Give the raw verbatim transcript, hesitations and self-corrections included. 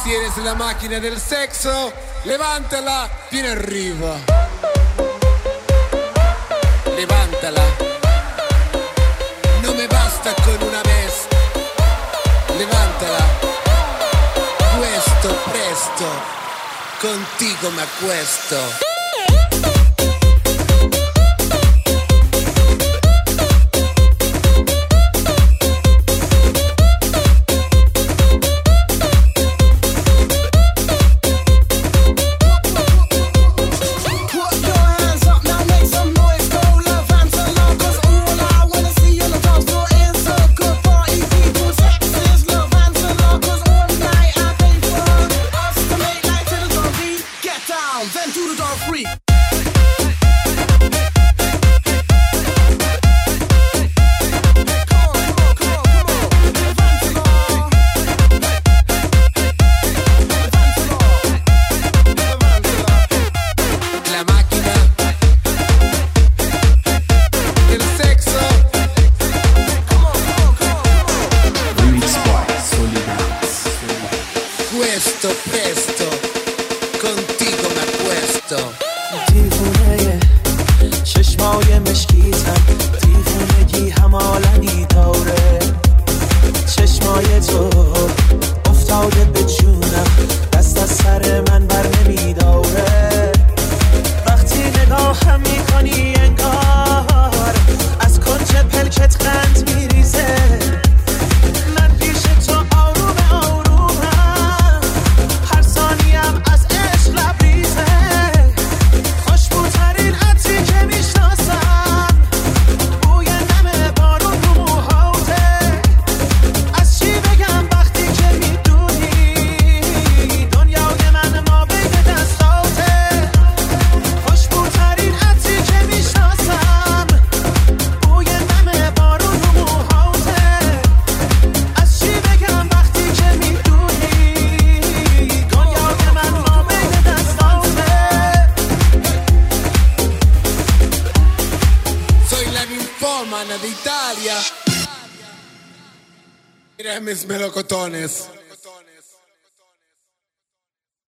Si eres la máquina del sexo, levántala, viene arriba. Levántala. No me basta con una vez. Levántala. Questo presto, contigo me acuesto. Questo presto, contigo me acuesto. دیوونه چشمای مشکیتم، دیوونگی همالنی داره. چشمای تو افتاده به جونم، دست از سر من بر نمیداره. وقتی نگاهم میکنی انگار از کنج پلکت قند میریزه. من پیش تو آروم آرومم، هر ثانیم از عشق لبریزه. خوشبوترین عطری که میشناسم، بوی نم بارون رو موهاته. از چی بگم وقتی که میدونی دنیای من ما بین دستاته. خوشبوترین عطری که میشناسم، بوی نم بارون رو موهاته. از چی بگم وقتی که میدونی دنیای من ما بین دستاته. Soy la ninfómana de Italia. Mira mis melocotones.